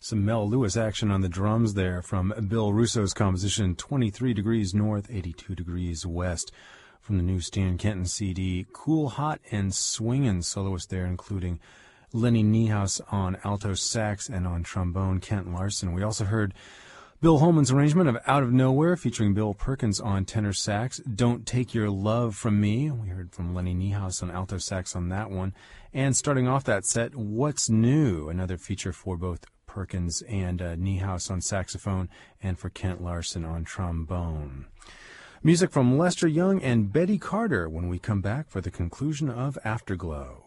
Some Mel Lewis action on the drums there from Bill Russo's composition, twenty-three degrees north, eighty-two degrees west, from the new Stan Kenton C D. Cool, hot, and swingin' soloists there, including Lenny Niehaus on alto sax and on trombone, Kent Larson. We also heard Bill Holman's arrangement of Out of Nowhere, featuring Bill Perkins on tenor sax. Don't Take Your Love From Me. We heard from Lenny Niehaus on alto sax on that one. And starting off that set, What's New, another feature for both Perkins and uh, Niehaus on saxophone, and for Kent Larson on trombone. Music from Lester Young and Betty Carter when we come back for the conclusion of Afterglow.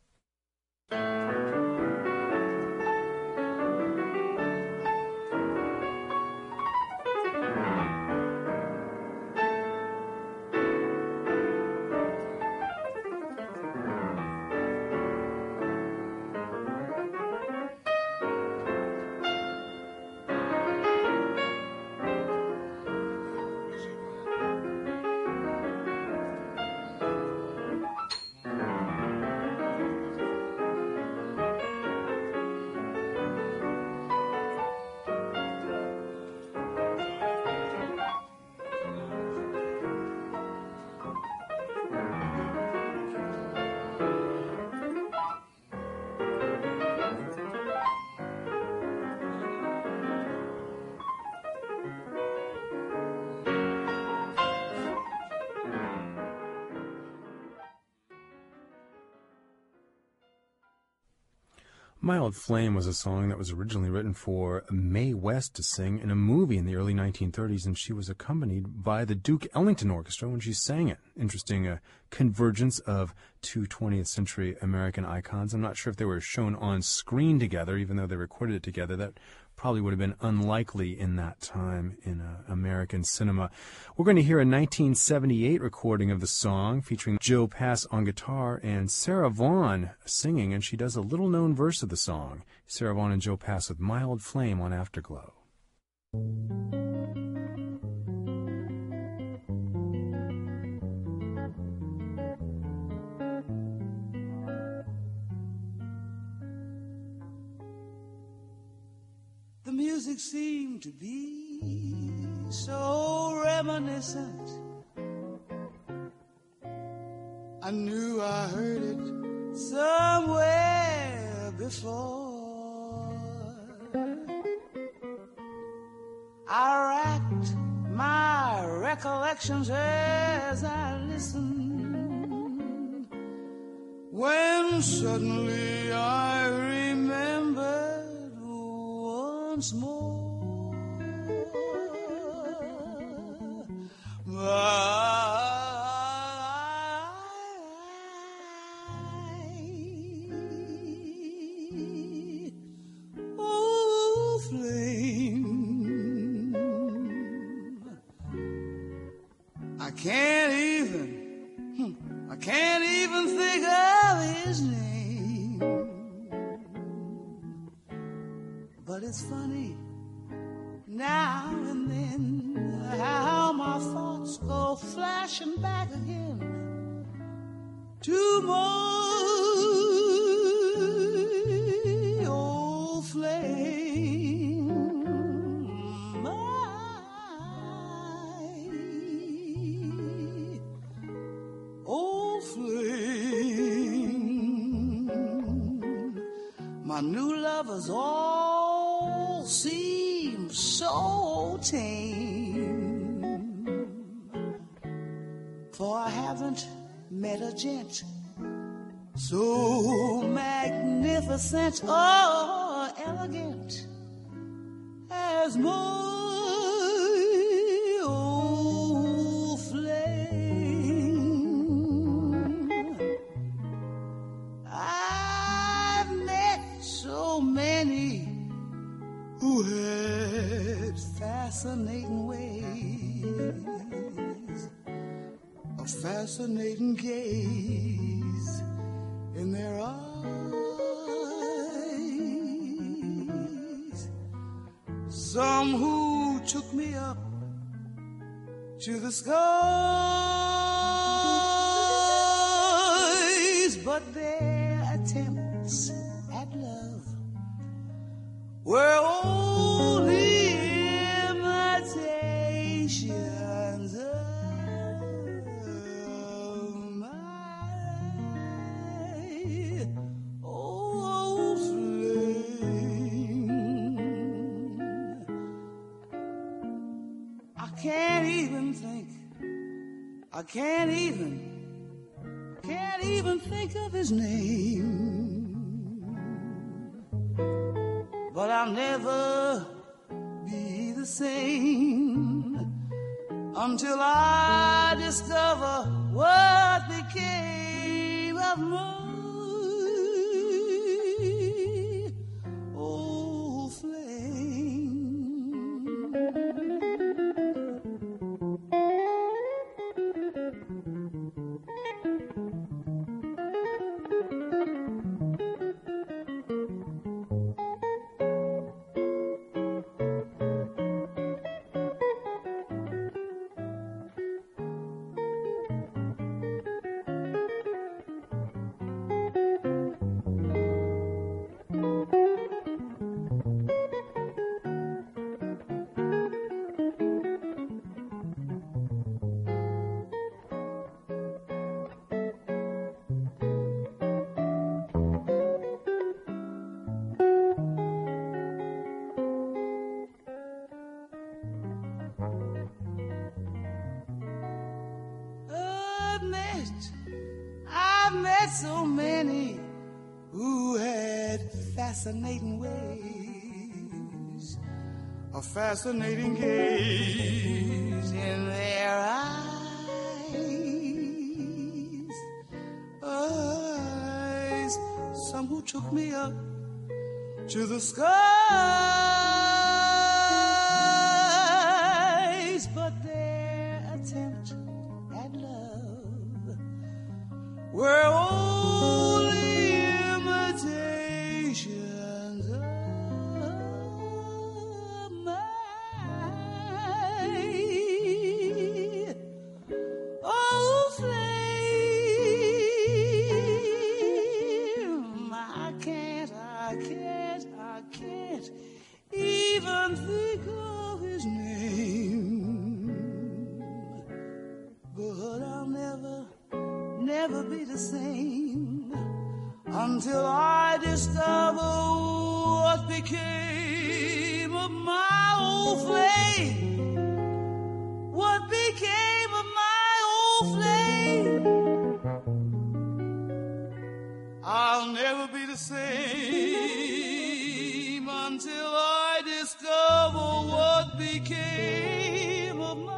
Mild Flame was a song that was originally written for Mae West to sing in a movie in the early nineteen thirties, and she was accompanied by the Duke Ellington Orchestra when she sang it. Interesting uh, convergence of two twentieth century American icons. I'm not sure if they were shown on screen together, even though they recorded it together. That probably would have been unlikely in that time in uh, American cinema. We're going to hear a nineteen seventy-eight recording of the song featuring Joe Pass on guitar and Sarah Vaughan singing, and she does a little-known verse of the song. Sarah Vaughan and Joe Pass with Mild Flame on Afterglow. The music seemed to be so reminiscent. I knew I heard it somewhere before. I racked my recollections as I listened, when suddenly I remembered once more. Oh, flame, I can't even, I can't even think of his name. But it's funny now and then how my thoughts go flashing back again to my old flame, my old flame. My new lovers all seem so tame, for I haven't met a gent so magnificent or elegant as my old flame. I've met so many who had fascinating ways, a fascinating gaze in their eyes. Some who took me up to the skies, but their attempts at love were all can't even think. I can't even, can't even think of his name. But I'll never be the same until I discover what became of my old flame. So many who had fascinating ways, a fascinating gaze in their eyes, eyes, some who took me up to the skies, but their attempt at love were only imitations of my old flame. I can't, I can't, I can't even think of his name, but I'll never never be the same until I discover what became of my old flame. What became of my old flame? I'll never be the same until I discover what became of my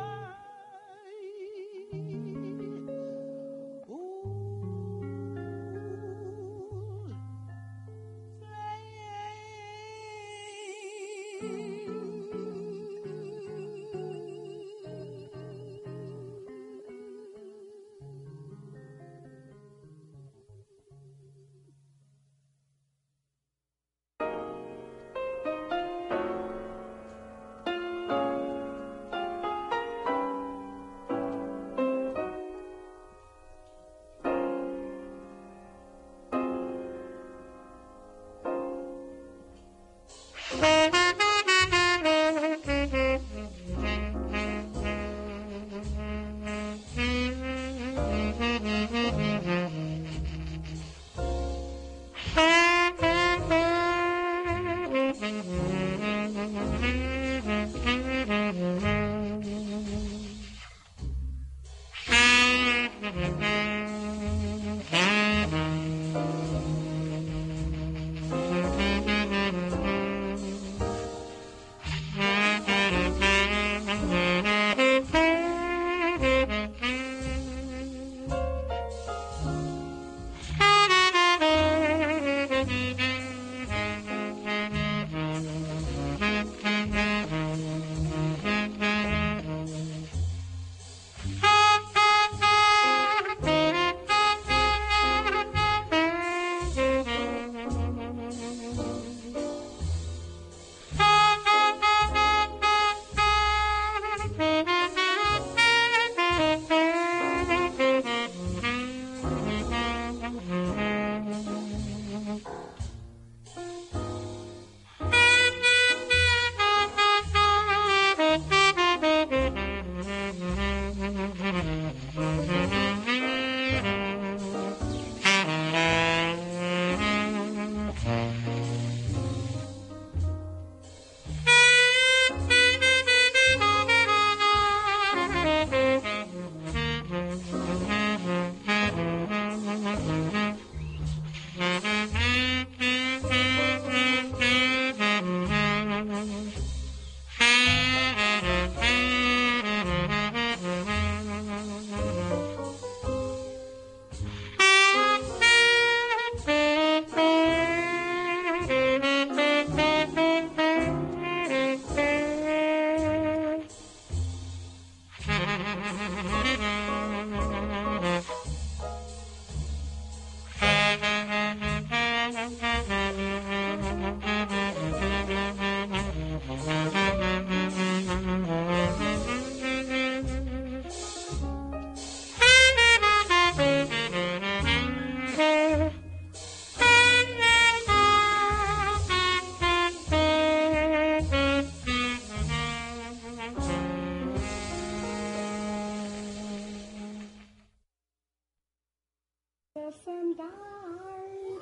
The sun died.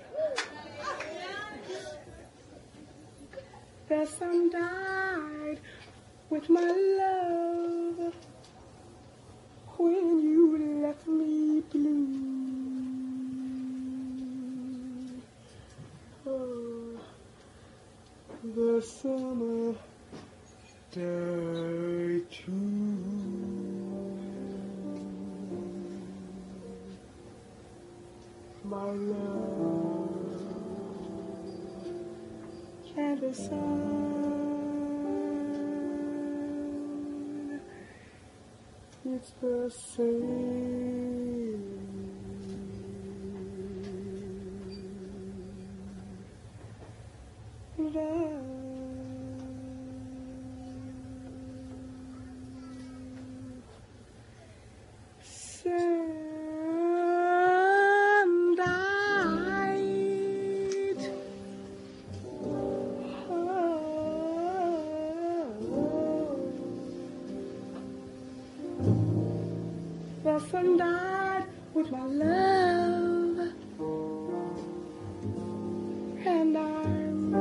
The sun died with my love when you left me blue. Oh, the summer died too. My love and the sun, it's the same. Love. The sun died with my love, and I'm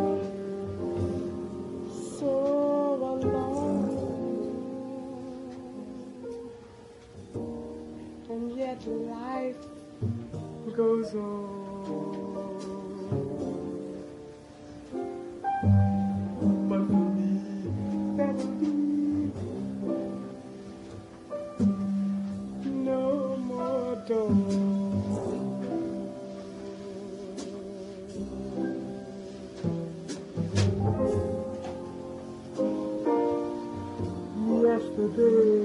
so alone, and yet life goes on. But for me, that will be no more dawn. Yesterday,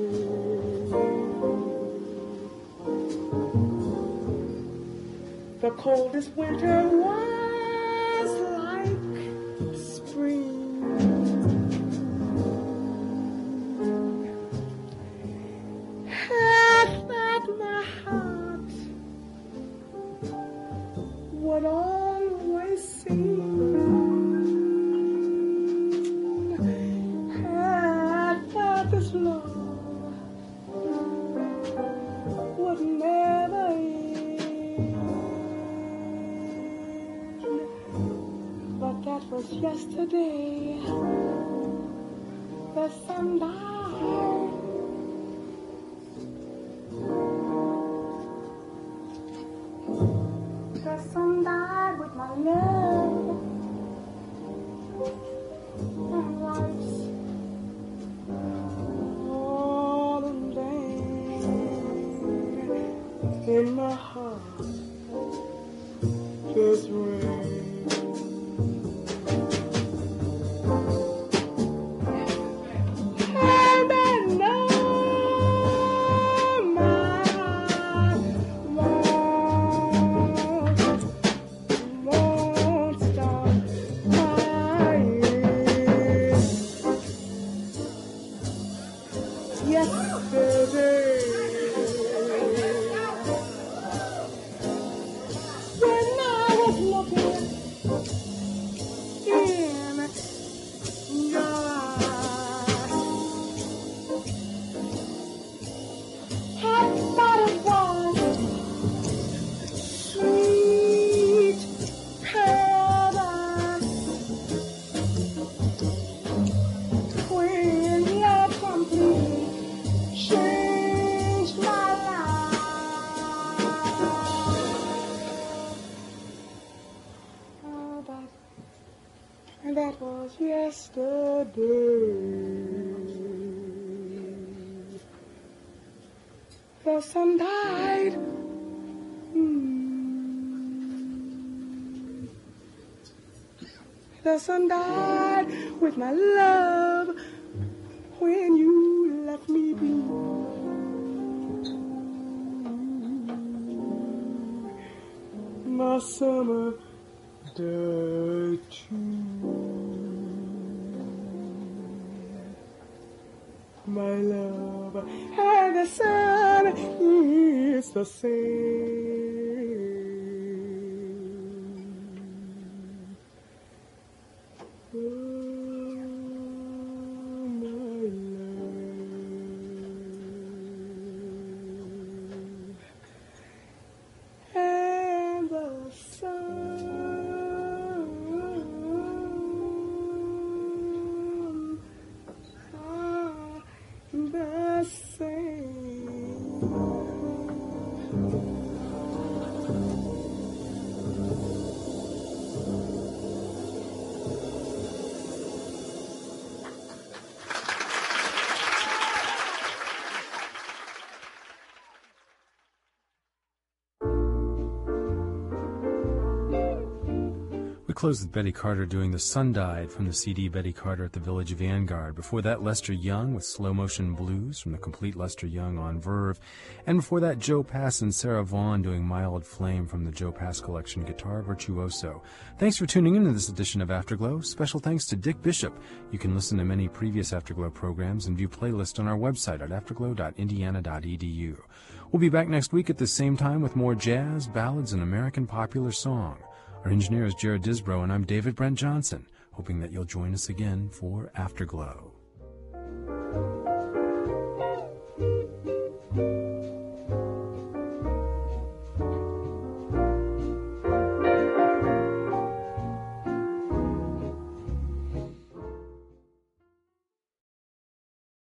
the coldest winter was like spring. Half that my heart would always sing. Half that this love would never end. But that was yesterday. The sun died. The sun died with my love, and life's all in vain. In my heart, just rain. And I know my love won't stop crying. Yesterday, when I was looking in your eyes, I thought it was sweet paradise. When your company changed my life. Oh, that, that was yesterday. The sun died. Mm. The sun died with my love when you left me be. My summer died too. My love and the sun is the same. Oh, my love. closed with Betty Carter doing The Sun Died from the C D Betty Carter at the Village Vanguard. Before that, Lester Young with Slow Motion Blues from the complete Lester Young on Verve. And before that, Joe Pass and Sarah Vaughan doing Mild Flame from the Joe Pass collection, Guitar Virtuoso. Thanks for tuning in to this edition of Afterglow. Special thanks to Dick Bishop. You can listen to many previous Afterglow programs and view playlists on our website at afterglow dot indiana dot e d u. We'll be back next week at the same time with more jazz, ballads, and American popular song. Our engineer is Jared Disbrow, and I'm David Brent Johnson, hoping that you'll join us again for Afterglow.